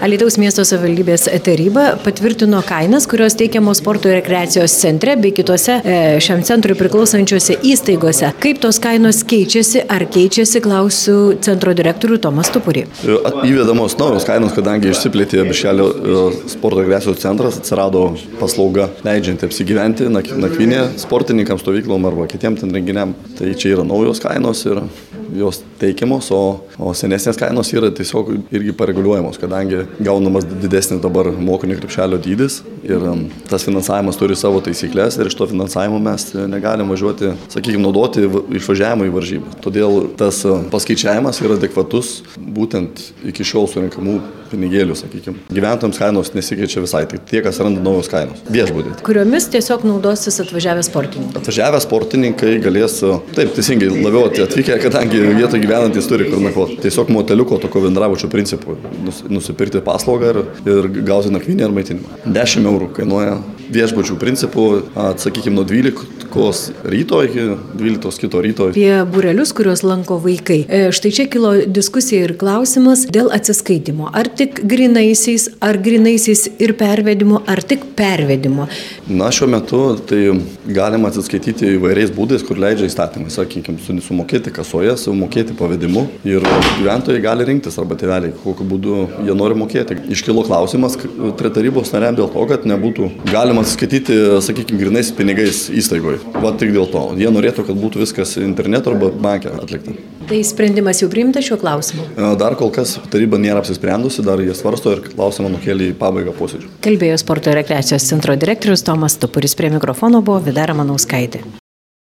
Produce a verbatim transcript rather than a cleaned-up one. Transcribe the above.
Alytaus miesto savivaldybės taryba patvirtino kainas, kurios teikiamos sporto ir rekreacijos centre bei kitose e, šiam centrui priklausančiose įstaigose. Kaip tos kainos keičiasi, ar keičiasi, klausiu centro direktorių Tomą Stupurį. Įvedamos naujos kainos, kadangi išsiplėtė Birželio sporto ir rekreacijos centras, atsirado paslauga leidžianti apsigyventi nakvynė sportininkams, stovyklom arba kitiem ten renginiam. Tai čia yra naujos kainos ir jos teikiamos, o, o senesnės kainos yra tiesiog irgi pareguliuojamos, kadangi gaunamas didesnis dabar mokinio krepšelio dydis ir um, tas finansavimas turi savo taisyklės ir iš to finansavimo mes negalim važiuoti, sakykime, naudoti išvažiavimo į varžybas. Todėl tas paskaičiavimas yra adekvatus būtent iki šiol surinkamų pinigėlių, sakykime. Gyventojams kainos nesikeičia visai, tai tie, kas randa naujos kainos. Viešbutį. Kuriomis tiesiog naudosis atvažiavę sportininkai? Atvažiavę sportininkai galės, taip, teisingai, labiau atvykę, kadangi vietoje gyvenantys turi kur nakvoti. Tiesiog moteliuko tokio bendrabučio principų. Nusipirkti paslaugą ir, ir gauti nakvynę ar maitinimą. dešimt eurų kainuoja viešbučių principų, atsakykime, nuo dvyliktos ryto iki dvyliktos kito ryto. Apie būrelius, kuriuos lanko vaikai. Štai čia kilo diskusija ir klausimas dėl atsiskaitimo. Ar tik grinaisiais, ar grinaisiais ir pervedimo, ar tik pervedimo? Na, šiuo metu tai galima atsiskaityti įvairiais būdais, kur leidžia įstatymai. Sakykime, sumokėti kasoje, sumokėti pavedimu ir gyventojai gali rinktis arba tėveliai, kokiu būdu jie nori mokėti. Iškilo klausimas tarybos nariam dėl to, kad nebūtų galima atsiskaityti, sakykime, grinais pinigais įstaigoje. Va tik dėl to. Jie norėtų, kad būtų viskas internetu arba banke atlikta. Tai sprendimas jau priimtas šiuo klausimu? Dar kol kas taryba nėra apsisprendusi, dar jie svarsto ir klausimą nukėlė į pabaigą posėdžių. Kalbėjo sporto ir rekreacijos centro direktorius Tomas Stupuris. Prie mikrofono buvo Vida Ramanauskaitė.